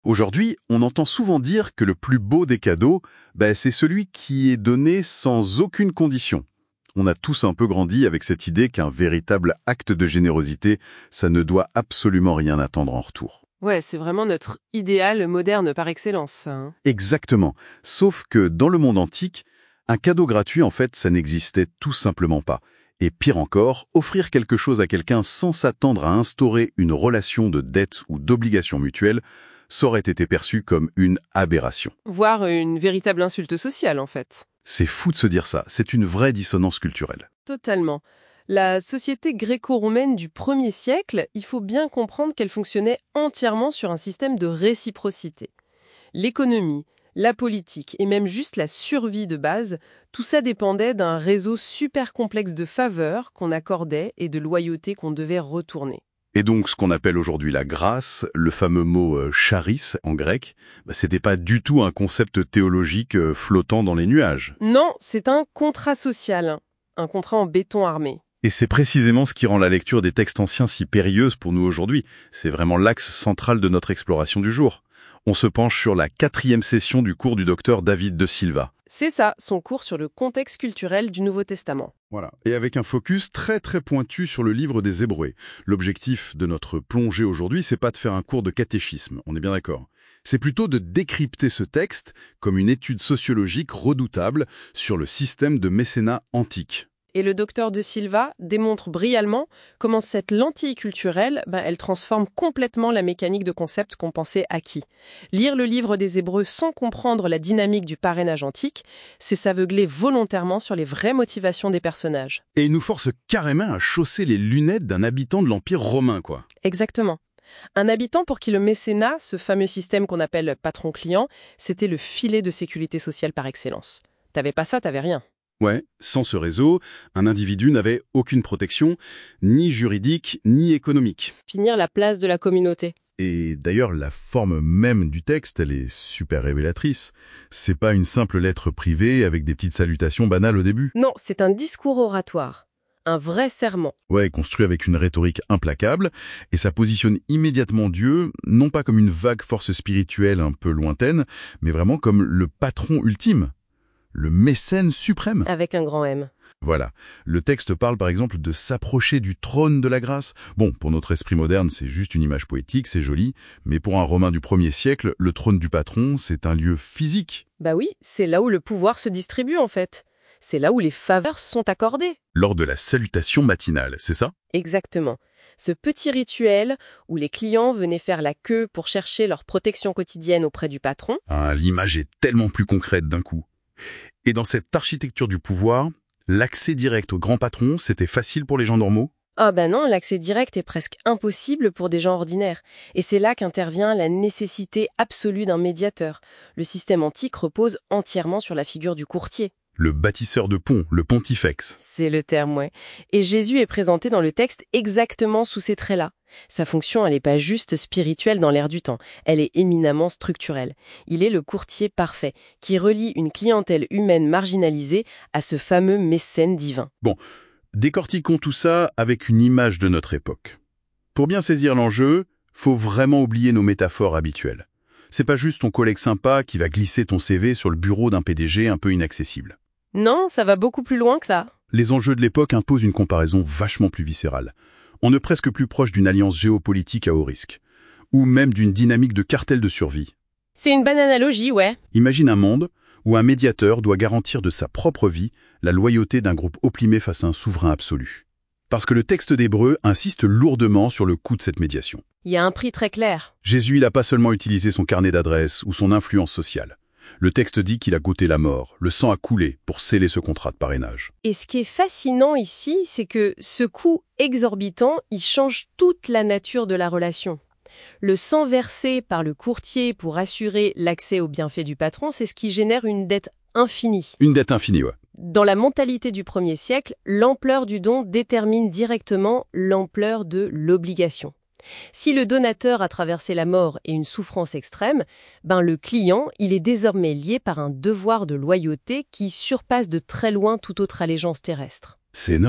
Aujourd'hui, on entend souvent dire que le plus beau des cadeaux, c'est celui qui est donné sans aucune condition. On a tous un peu grandi avec cette idée qu'un véritable acte de générosité, ça ne doit absolument rien attendre en retour. Ouais, c'est vraiment notre idéal moderne par excellence, ça, hein. Exactement. Sauf que dans le monde antique, un cadeau gratuit, en fait, ça n'existait tout simplement pas. Et pire encore, offrir quelque chose à quelqu'un sans s'attendre à instaurer une relation de dette ou d'obligation mutuelle, ça aurait été perçu comme une aberration. Voire une véritable insulte sociale, en fait. C'est fou de se dire ça, c'est une vraie dissonance culturelle. Totalement. La société gréco-romaine du 1er siècle, il faut bien comprendre qu'elle fonctionnait entièrement sur un système de réciprocité. L'économie, la politique et même juste la survie de base, tout ça dépendait d'un réseau super complexe de faveurs qu'on accordait et de loyauté qu'on devait retourner. Et donc, ce qu'on appelle aujourd'hui la grâce, le fameux mot charis en grec, c'était pas du tout un concept théologique flottant dans les nuages. Non, c'est un contrat social, un contrat en béton armé. Et c'est précisément ce qui rend la lecture des textes anciens si périlleuse pour nous aujourd'hui. C'est vraiment l'axe central de notre exploration du jour. On se penche sur la 4e session du cours du docteur David de Silva. C'est ça, son cours sur le contexte culturel du Nouveau Testament. Voilà. Et avec un focus très très pointu sur le livre des Hébreux. L'objectif de notre plongée aujourd'hui, c'est pas de faire un cours de catéchisme, on est bien d'accord. C'est plutôt de décrypter ce texte comme une étude sociologique redoutable sur le système de mécénat antique. Et le docteur de Silva démontre brillamment comment cette lentille culturelle, elle transforme complètement la mécanique de concepts qu'on pensait acquis. Lire le livre des Hébreux sans comprendre la dynamique du parrainage antique, c'est s'aveugler volontairement sur les vraies motivations des personnages. Et il nous force carrément à chausser les lunettes d'un habitant de l'Empire romain, quoi. Exactement. Un habitant pour qui le mécénat, ce fameux système qu'on appelle patron-client, c'était le filet de sécurité sociale par excellence. T'avais pas ça, t'avais rien. Ouais, sans ce réseau, un individu n'avait aucune protection, ni juridique, ni économique. Finir la place de la communauté. Et d'ailleurs, la forme même du texte, elle est super révélatrice. C'est pas une simple lettre privée avec des petites salutations banales au début. Non, c'est un discours oratoire. Un vrai serment. Ouais, construit avec une rhétorique implacable, et ça positionne immédiatement Dieu, non pas comme une vague force spirituelle un peu lointaine, mais vraiment comme le patron ultime. Le mécène suprême. Avec un grand M. Voilà. Le texte parle par exemple de s'approcher du trône de la grâce. Bon, pour notre esprit moderne, c'est juste une image poétique, c'est joli, mais pour un Romain du 1er siècle, le trône du patron, c'est un lieu physique. Bah oui, c'est là où le pouvoir se distribue en fait. C'est là où les faveurs sont accordées. Lors de la salutation matinale, c'est ça? Exactement. Ce petit rituel où les clients venaient faire la queue pour chercher leur protection quotidienne auprès du patron. Ah, l'image est tellement plus concrète d'un coup. Et dans cette architecture du pouvoir, l'accès direct au grand patron, c'était facile pour les gens normaux? Ah ben non, l'accès direct est presque impossible pour des gens ordinaires. Et c'est là qu'intervient la nécessité absolue d'un médiateur. Le système antique repose entièrement sur la figure du courtier. Le bâtisseur de pont, le pontifex. C'est le terme, ouais. Et Jésus est présenté dans le texte exactement sous ces traits-là. Sa fonction, elle n'est pas juste spirituelle dans l'air du temps, elle est éminemment structurelle. Il est le courtier parfait, qui relie une clientèle humaine marginalisée à ce fameux mécène divin. Bon, décortiquons tout ça avec une image de notre époque. Pour bien saisir l'enjeu, faut vraiment oublier nos métaphores habituelles. C'est pas juste ton collègue sympa qui va glisser ton CV sur le bureau d'un PDG un peu inaccessible. Non, ça va beaucoup plus loin que ça. Les enjeux de l'époque imposent une comparaison vachement plus viscérale. On est presque plus proche d'une alliance géopolitique à haut risque, ou même d'une dynamique de cartel de survie. C'est une bonne analogie, ouais. Imagine un monde où un médiateur doit garantir de sa propre vie la loyauté d'un groupe opprimé face à un souverain absolu. Parce que le texte d'Hébreux insiste lourdement sur le coût de cette médiation. Il y a un prix très clair. Jésus, il n'a pas seulement utilisé son carnet d'adresses ou son influence sociale. Le texte dit qu'il a goûté la mort, le sang a coulé pour sceller ce contrat de parrainage. Et ce qui est fascinant ici, c'est que ce coût exorbitant, il change toute la nature de la relation. Le sang versé par le courtier pour assurer l'accès aux bienfaits du patron, c'est ce qui génère une dette infinie. Une dette infinie, ouais. Dans la mentalité du 1er siècle, l'ampleur du don détermine directement l'ampleur de l'obligation. Si le donateur a traversé la mort et une souffrance extrême, le client, il est désormais lié par un devoir de loyauté qui surpasse de très loin toute autre allégeance terrestre. C'est énorme.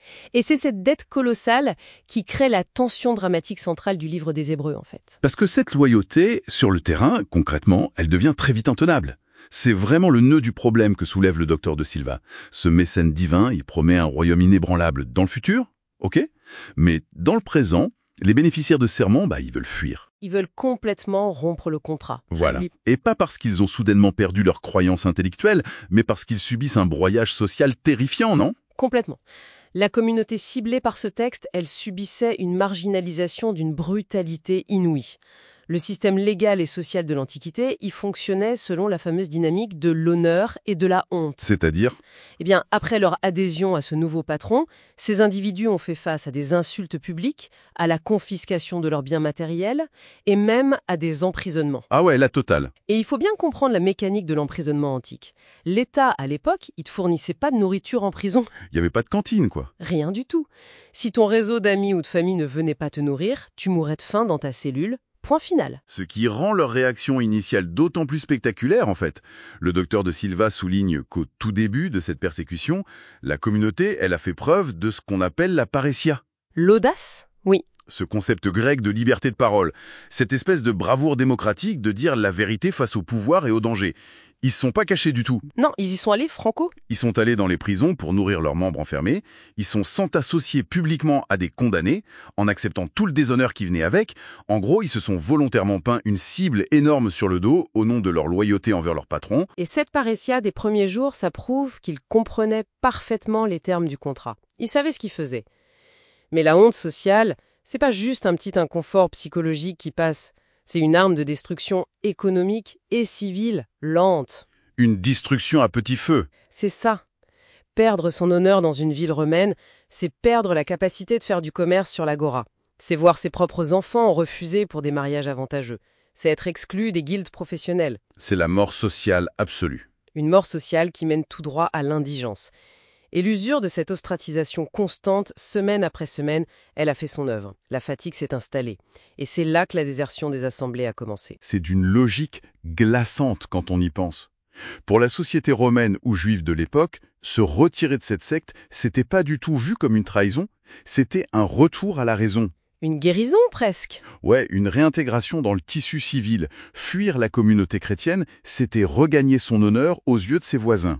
Et c'est cette dette colossale qui crée la tension dramatique centrale du livre des Hébreux, en fait. Parce que cette loyauté, sur le terrain, concrètement, elle devient très vite intenable. C'est vraiment le nœud du problème que soulève le docteur de Silva. Ce mécène divin, il promet un royaume inébranlable dans le futur, ok? Mais dans le présent, les bénéficiaires de serment, ils veulent fuir. Ils veulent complètement rompre le contrat. Voilà. Et pas parce qu'ils ont soudainement perdu leur croyance intellectuelle, mais parce qu'ils subissent un broyage social terrifiant, non? Complètement. La communauté ciblée par ce texte, elle subissait une marginalisation d'une brutalité inouïe. Le système légal et social de l'Antiquité, il fonctionnait selon la fameuse dynamique de l'honneur et de la honte. C'est-à-dire? Eh bien, après leur adhésion à ce nouveau patron, ces individus ont fait face à des insultes publiques, à la confiscation de leurs biens matériels et même à des emprisonnements. Ah ouais, la totale. Et il faut bien comprendre la mécanique de l'emprisonnement antique. L'État, à l'époque, il ne te fournissait pas de nourriture en prison. Il n'y avait pas de cantine, quoi. Rien du tout. Si ton réseau d'amis ou de famille ne venait pas te nourrir, tu mourrais de faim dans ta cellule. Point final. Ce qui rend leur réaction initiale d'autant plus spectaculaire, en fait. Le docteur de Silva souligne qu'au tout début de cette persécution, la communauté, elle a fait preuve de ce qu'on appelle la paressia. L'audace? Oui. Ce concept grec de liberté de parole. Cette espèce de bravoure démocratique de dire la vérité face au pouvoir et au danger. Ils se sont pas cachés du tout. Non, ils y sont allés franco. Ils sont allés dans les prisons pour nourrir leurs membres enfermés. Ils sont sans associer publiquement à des condamnés, en acceptant tout le déshonneur qui venait avec. En gros, ils se sont volontairement peint une cible énorme sur le dos au nom de leur loyauté envers leur patron. Et cette paressia des premiers jours, ça prouve qu'ils comprenaient parfaitement les termes du contrat. Ils savaient ce qu'ils faisaient. Mais la honte sociale, c'est pas juste un petit inconfort psychologique qui passe. C'est une arme de destruction économique et civile lente. Une destruction à petit feu. C'est ça. Perdre son honneur dans une ville romaine, c'est perdre la capacité de faire du commerce sur l'agora. C'est voir ses propres enfants refusés pour des mariages avantageux. C'est être exclu des guildes professionnelles. C'est la mort sociale absolue. Une mort sociale qui mène tout droit à l'indigence. Et l'usure de cette ostracisation constante, semaine après semaine, elle a fait son œuvre. La fatigue s'est installée. Et c'est là que la désertion des assemblées a commencé. C'est d'une logique glaçante quand on y pense. Pour la société romaine ou juive de l'époque, se retirer de cette secte, c'était pas du tout vu comme une trahison, c'était un retour à la raison. Une guérison, presque. Ouais, une réintégration dans le tissu civil. Fuir la communauté chrétienne, c'était regagner son honneur aux yeux de ses voisins.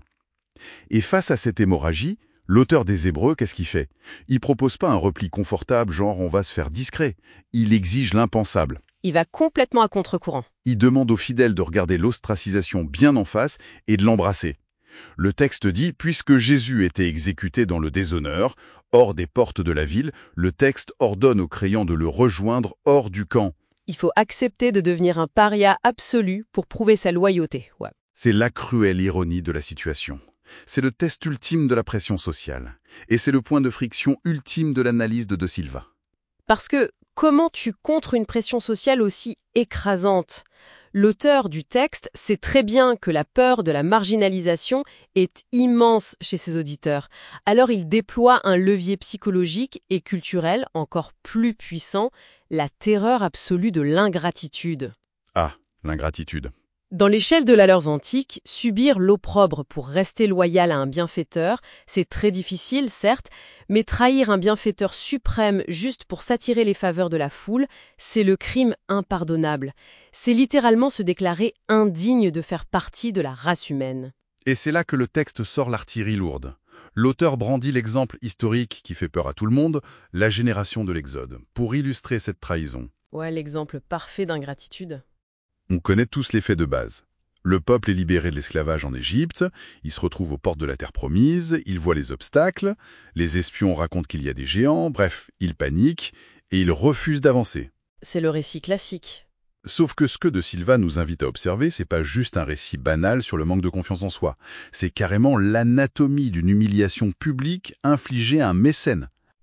Et face à cette hémorragie, l'auteur des Hébreux, qu'est-ce qu'il fait? Il propose pas un repli confortable, genre on va se faire discret. Il exige l'impensable. Il va complètement à contre-courant. Il demande aux fidèles de regarder l'ostracisation bien en face et de l'embrasser. Le texte dit, puisque Jésus était exécuté dans le déshonneur, hors des portes de la ville, le texte ordonne aux croyants de le rejoindre hors du camp. Il faut accepter de devenir un paria absolu pour prouver sa loyauté. Ouais. C'est la cruelle ironie de la situation. C'est le test ultime de la pression sociale. Et c'est le point de friction ultime de l'analyse de Silva. Parce que comment tu contres une pression sociale aussi écrasante? L'auteur du texte sait très bien que la peur de la marginalisation est immense chez ses auditeurs. Alors il déploie un levier psychologique et culturel encore plus puissant, la terreur absolue de l'ingratitude. Ah, l'ingratitude. Dans l'échelle de la valeurs antique, subir l'opprobre pour rester loyal à un bienfaiteur, c'est très difficile, certes, mais trahir un bienfaiteur suprême juste pour s'attirer les faveurs de la foule, c'est le crime impardonnable. C'est littéralement se déclarer indigne de faire partie de la race humaine. Et c'est là que le texte sort l'artillerie lourde. L'auteur brandit l'exemple historique qui fait peur à tout le monde, la génération de l'Exode, pour illustrer cette trahison. Ouais, l'exemple parfait d'ingratitude. On connaît tous les faits de base. Le peuple est libéré de l'esclavage en Égypte, il se retrouve aux portes de la terre promise, il voit les obstacles, les espions racontent qu'il y a des géants, bref, il panique et il refuse d'avancer. C'est le récit classique. Sauf que ce que de Silva nous invite à observer, c'est pas juste un récit banal sur le manque de confiance en soi. C'est carrément l'anatomie d'une humiliation publique infligée à un mécène.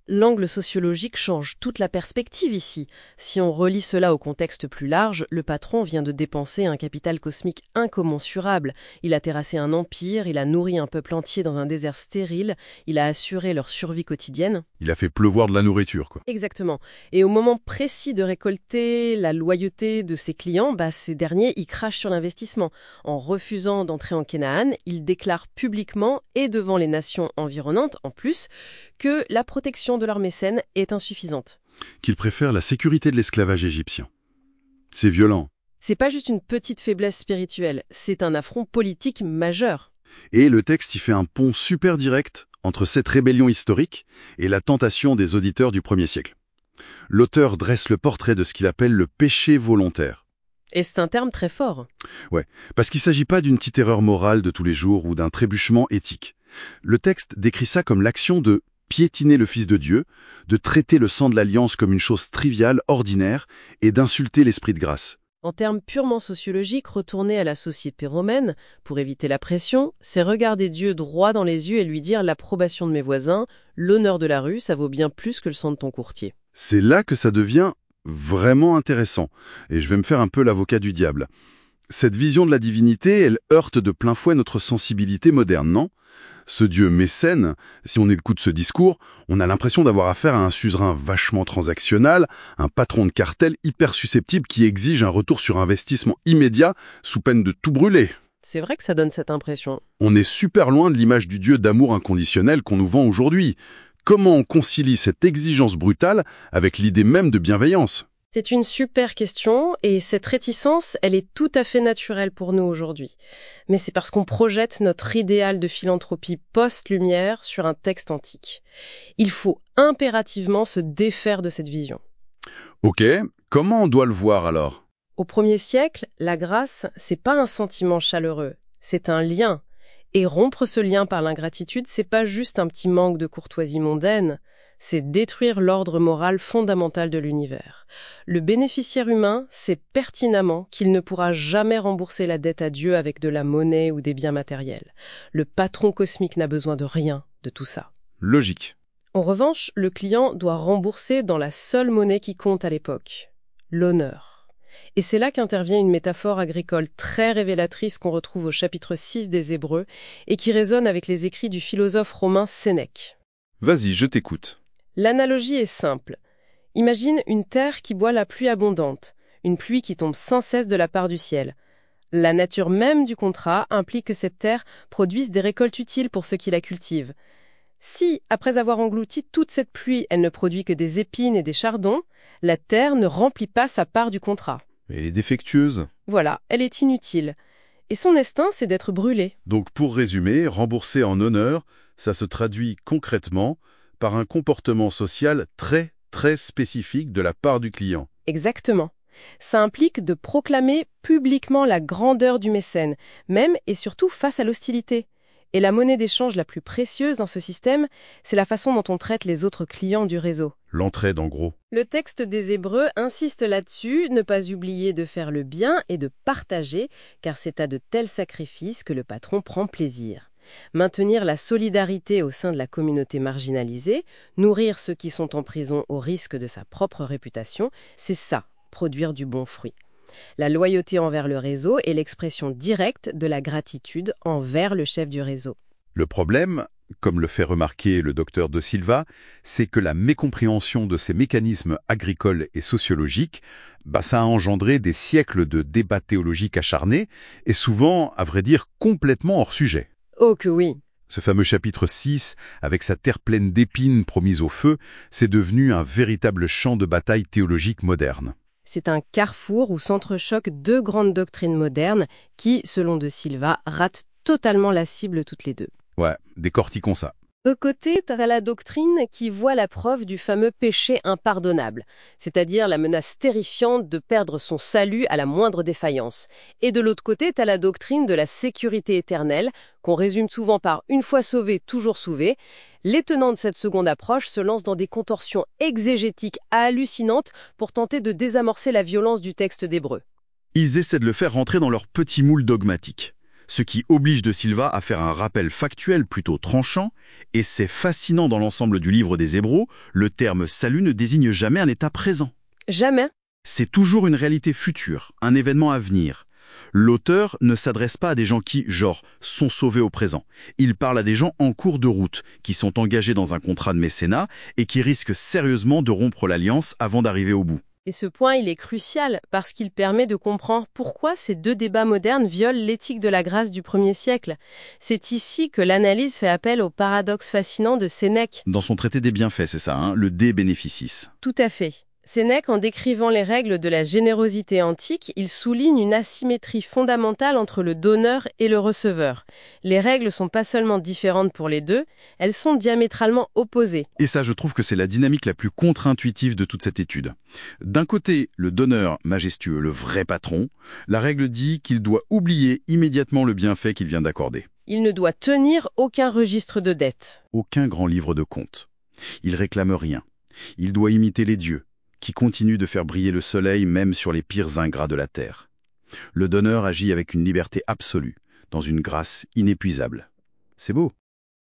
L'angle sociologique change toute la perspective ici. Si on relie cela au contexte plus large, le patron vient de dépenser un capital cosmique incommensurable. Il a terrassé un empire, il a nourri un peuple entier dans un désert stérile, il a assuré leur survie quotidienne. Il a fait pleuvoir de la nourriture, quoi. Exactement. Et au moment précis de récolter la loyauté de ses clients, ces derniers y crachent sur l'investissement. En refusant d'entrer en Canaan, il déclare publiquement et devant les nations environnantes, en plus, que la protection de leurs mécènes est insuffisante. Qu'il préfère la sécurité de l'esclavage égyptien. C'est violent. C'est pas juste une petite faiblesse spirituelle, c'est un affront politique majeur. Et le texte y fait un pont super direct entre cette rébellion historique et la tentation des auditeurs du 1er siècle. L'auteur dresse le portrait de ce qu'il appelle le péché volontaire. Et c'est un terme très fort. Ouais, parce qu'il ne s'agit pas d'une petite erreur morale de tous les jours ou d'un trébuchement éthique. Le texte décrit ça comme l'action de piétiner le Fils de Dieu, de traiter le sang de l'Alliance comme une chose triviale, ordinaire, et d'insulter l'Esprit de grâce. En termes purement sociologiques, retourner à la société romaine, pour éviter la pression, c'est regarder Dieu droit dans les yeux et lui dire l'approbation de mes voisins, l'honneur de la rue, ça vaut bien plus que le sang de ton courtier. C'est là que ça devient vraiment intéressant, et je vais me faire un peu l'avocat du diable. Cette vision de la divinité, elle heurte de plein fouet notre sensibilité moderne, non ? Ce Dieu mécène, si on écoute ce discours, on a l'impression d'avoir affaire à un suzerain vachement transactionnel, un patron de cartel hyper susceptible qui exige un retour sur investissement immédiat sous peine de tout brûler. C'est vrai que ça donne cette impression. On est super loin de l'image du Dieu d'amour inconditionnel qu'on nous vend aujourd'hui. Comment on concilie cette exigence brutale avec l'idée même de bienveillance ? C'est une super question et cette réticence, elle est tout à fait naturelle pour nous aujourd'hui. Mais c'est parce qu'on projette notre idéal de philanthropie post-lumière sur un texte antique. Il faut impérativement se défaire de cette vision. Ok, comment on doit le voir alors ? Au 1er siècle, la grâce, c'est pas un sentiment chaleureux, c'est un lien. Et rompre ce lien par l'ingratitude, c'est pas juste un petit manque de courtoisie mondaine. C'est détruire l'ordre moral fondamental de l'univers. Le bénéficiaire humain sait pertinemment qu'il ne pourra jamais rembourser la dette à Dieu avec de la monnaie ou des biens matériels. Le patron cosmique n'a besoin de rien de tout ça. Logique. En revanche, le client doit rembourser dans la seule monnaie qui compte à l'époque, l'honneur. Et c'est là qu'intervient une métaphore agricole très révélatrice qu'on retrouve au chapitre 6 des Hébreux et qui résonne avec les écrits du philosophe romain Sénèque. Vas-y, je t'écoute. L'analogie est simple. Imagine une terre qui boit la pluie abondante, une pluie qui tombe sans cesse de la part du ciel. La nature même du contrat implique que cette terre produise des récoltes utiles pour ceux qui la cultivent. Si, après avoir englouti toute cette pluie, elle ne produit que des épines et des chardons, la terre ne remplit pas sa part du contrat. Elle est défectueuse. Voilà, elle est inutile. Et son destin, c'est d'être brûlée. Donc pour résumer, rembourser en honneur, ça se traduit concrètement par un comportement social très, très spécifique de la part du client. Exactement. Ça implique de proclamer publiquement la grandeur du mécène, même et surtout face à l'hostilité. Et la monnaie d'échange la plus précieuse dans ce système, c'est la façon dont on traite les autres clients du réseau. L'entraide, en gros. Le texte des Hébreux insiste là-dessus, ne pas oublier de faire le bien et de partager, car c'est à de tels sacrifices que le patron prend plaisir. Maintenir la solidarité au sein de la communauté marginalisée, nourrir ceux qui sont en prison au risque de sa propre réputation, c'est ça, produire du bon fruit. La loyauté envers le réseau est l'expression directe de la gratitude envers le chef du réseau. Le problème, comme le fait remarquer le docteur De Silva, c'est que la mécompréhension de ces mécanismes agricoles et sociologiques, ça a engendré des siècles de débats théologiques acharnés et souvent, à vrai dire, complètement hors sujet. Oh que oui! Ce fameux chapitre 6, avec sa terre pleine d'épines promise au feu, c'est devenu un véritable champ de bataille théologique moderne. C'est un carrefour où s'entrechoquent deux grandes doctrines modernes qui, selon De Silva, ratent totalement la cible toutes les deux. Ouais, décortiquons ça. De côté, t'as la doctrine qui voit la preuve du fameux péché impardonnable, c'est-à-dire la menace terrifiante de perdre son salut à la moindre défaillance. Et de l'autre côté, t'as la doctrine de la sécurité éternelle, qu'on résume souvent par « une fois sauvé, toujours sauvé ». Les tenants de cette seconde approche se lancent dans des contorsions exégétiques hallucinantes pour tenter de désamorcer la violence du texte d'Hébreux. Ils essaient de le faire rentrer dans leur petit moule dogmatique. Ce qui oblige De Silva à faire un rappel factuel plutôt tranchant, et c'est fascinant dans l'ensemble du livre des Hébreux, le terme salut ne désigne jamais un état présent. Jamais. C'est toujours une réalité future, un événement à venir. L'auteur ne s'adresse pas à des gens qui, genre, sont sauvés au présent. Il parle à des gens en cours de route, qui sont engagés dans un contrat de mécénat et qui risquent sérieusement de rompre l'alliance avant d'arriver au bout. Et ce point, il est crucial parce qu'il permet de comprendre pourquoi ces deux débats modernes violent l'éthique de la grâce du 1er siècle. C'est ici que l'analyse fait appel au paradoxe fascinant de Sénèque. Dans son traité des bienfaits, c'est ça, hein, le De Beneficis. Tout à fait. Sénèque, en décrivant les règles de la générosité antique, il souligne une asymétrie fondamentale entre le donneur et le receveur. Les règles sont pas seulement différentes pour les deux, elles sont diamétralement opposées. Et ça, je trouve que c'est la dynamique la plus contre-intuitive de toute cette étude. D'un côté, le donneur majestueux, le vrai patron, la règle dit qu'il doit oublier immédiatement le bienfait qu'il vient d'accorder. Il ne doit tenir aucun registre de dette. Aucun grand livre de comptes. Il réclame rien. Il doit imiter les dieux, qui continue de faire briller le soleil même sur les pires ingrats de la terre. Le donneur agit avec une liberté absolue, dans une grâce inépuisable. C'est beau.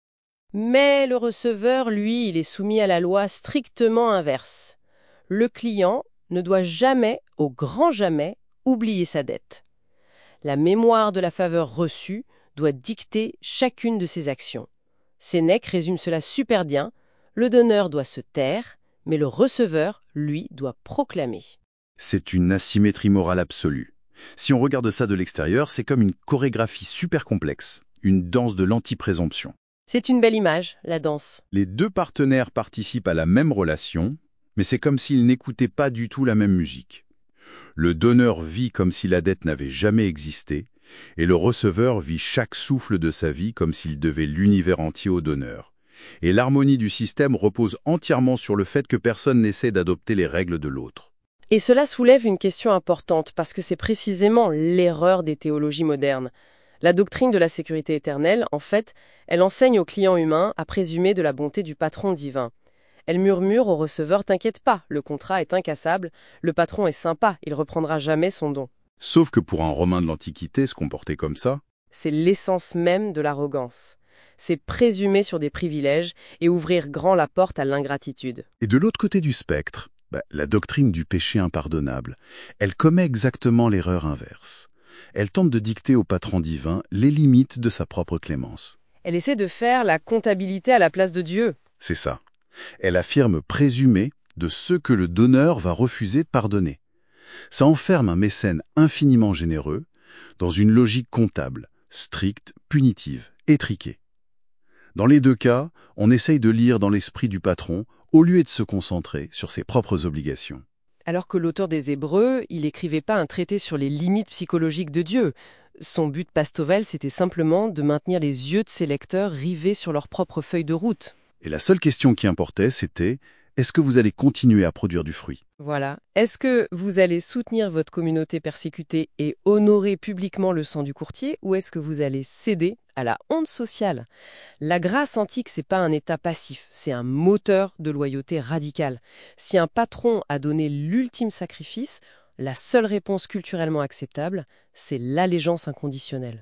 Mais le receveur, lui, il est soumis à la loi strictement inverse. Le client ne doit jamais, au grand jamais, oublier sa dette. La mémoire de la faveur reçue doit dicter chacune de ses actions. Sénèque résume cela super bien. Le donneur doit se taire, mais le receveur, lui, doit proclamer. C'est une asymétrie morale absolue. Si on regarde ça de l'extérieur, c'est comme une chorégraphie super complexe, une danse de l'anti-présomption. C'est une belle image, la danse. Les deux partenaires participent à la même relation, mais c'est comme s'ils n'écoutaient pas du tout la même musique. Le donneur vit comme si la dette n'avait jamais existé, et le receveur vit chaque souffle de sa vie comme s'il devait l'univers entier au donneur. Et l'harmonie du système repose entièrement sur le fait que personne n'essaie d'adopter les règles de l'autre. Et cela soulève une question importante, parce que c'est précisément l'erreur des théologies modernes. La doctrine de la sécurité éternelle, en fait, elle enseigne au client humain à présumer de la bonté du patron divin. Elle murmure au receveur « T'inquiète pas, le contrat est incassable, le patron est sympa, il reprendra jamais son don. » Sauf que pour un Romain de l'Antiquité, se comporter comme ça, C'est l'essence même de l'arrogance. C'est présumer sur des privilèges et ouvrir grand la porte à l'ingratitude. et de l'autre côté du spectre, la doctrine du péché impardonnable, elle commet exactement l'erreur inverse. Elle tente de dicter au patron divin les limites de sa propre clémence. Elle essaie de faire la comptabilité à la place de Dieu. C'est ça. Elle affirme présumer de ce que le donneur va refuser de pardonner. Ça enferme un mécène infiniment généreux dans une logique comptable, stricte, punitive, étriquée. Dans les deux cas, on essaye de lire dans l'esprit du patron au lieu de se concentrer sur ses propres obligations. Alors que l'auteur des Hébreux, il n'écrivait pas un traité sur les limites psychologiques de Dieu. Son but pastoral, c'était simplement de maintenir les yeux de ses lecteurs rivés sur leur propre feuille de route. Et la seule question qui importait, c'était « Est-ce que vous allez continuer à produire du fruit ?» Voilà. Est-ce que vous allez soutenir votre communauté persécutée et honorer publiquement le sang du courtier, ou est-ce que vous allez céder à la honte sociale? La grâce antique, c'est pas un état passif, c'est un moteur de loyauté radicale. Si un patron a donné l'ultime sacrifice, la seule réponse culturellement acceptable, c'est l'allégeance inconditionnelle.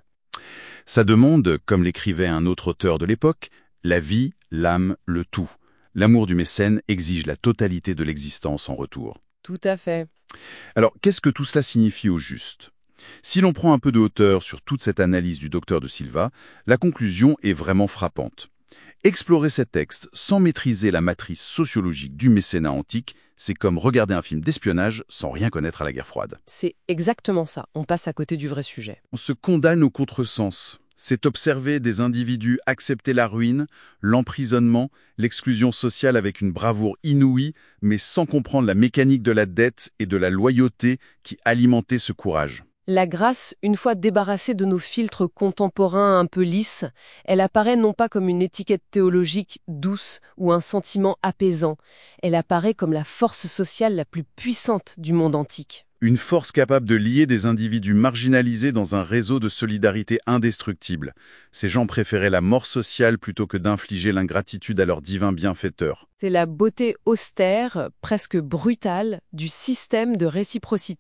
Ça demande, comme l'écrivait un autre auteur de l'époque, la vie, l'âme, le tout. L'amour du mécène exige la totalité de l'existence en retour. Tout à fait. Alors, qu'est-ce que tout cela signifie au juste? Si l'on prend un peu de hauteur sur toute cette analyse du docteur de Silva, la conclusion est vraiment frappante. Explorer ces textes sans maîtriser la matrice sociologique du mécénat antique, c'est comme regarder un film d'espionnage sans rien connaître à la guerre froide. C'est exactement ça. On passe à côté du vrai sujet. On se condamne au contresens. C'est observer des individus accepter la ruine, l'emprisonnement, l'exclusion sociale avec une bravoure inouïe, mais sans comprendre la mécanique de la dette et de la loyauté qui alimentait ce courage. La grâce, une fois débarrassée de nos filtres contemporains un peu lisses, elle apparaît non pas comme une étiquette théologique douce ou un sentiment apaisant, elle apparaît comme la force sociale la plus puissante du monde antique. Une force capable de lier des individus marginalisés dans un réseau de solidarité indestructible. Ces gens préféraient la mort sociale plutôt que d'infliger l'ingratitude à leur divin bienfaiteur. C'est la beauté austère, presque brutale, du système de réciprocité.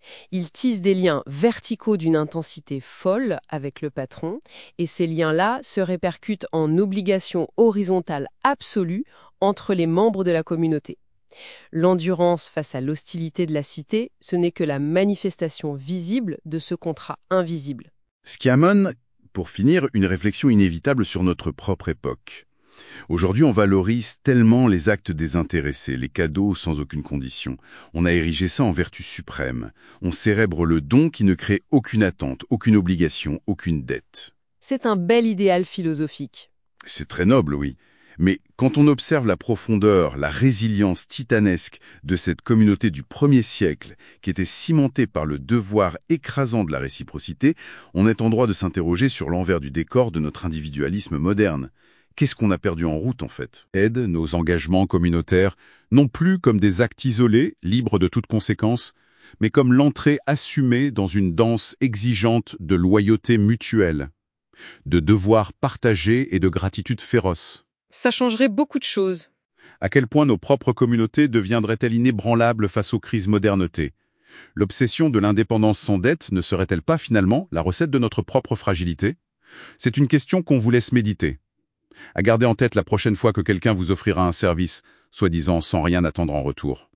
Ils tissent des liens verticaux d'une intensité folle avec le patron, et ces liens-là se répercutent en obligations horizontales absolues entre les membres de la communauté. L'endurance face à l'hostilité de la cité, ce n'est que la manifestation visible de ce contrat invisible. Ce qui amène, pour finir, une réflexion inévitable sur notre propre époque. Aujourd'hui, on valorise tellement les actes désintéressés, les cadeaux sans aucune condition. On a érigé ça en vertu suprême. On célèbre le don qui ne crée aucune attente, aucune obligation, aucune dette. C'est un bel idéal philosophique. C'est très noble, oui. Mais quand on observe la profondeur, la résilience titanesque de cette communauté du 1er siècle, qui était cimentée par le devoir écrasant de la réciprocité, on est en droit de s'interroger sur l'envers du décor de notre individualisme moderne. Qu'est-ce qu'on a perdu en route, en fait? Aide, nos engagements communautaires, non plus comme des actes isolés, libres de toute conséquence, mais comme l'entrée assumée dans une danse exigeante de loyauté mutuelle, de devoirs partagés et de gratitude féroce. Ça changerait beaucoup de choses. À quel point nos propres communautés deviendraient-elles inébranlables face aux crises modernité? L'obsession de l'indépendance sans dette ne serait-elle pas finalement la recette de notre propre fragilité? C'est une question qu'on vous laisse méditer. À garder en tête la prochaine fois que quelqu'un vous offrira un service, soi-disant sans rien attendre en retour.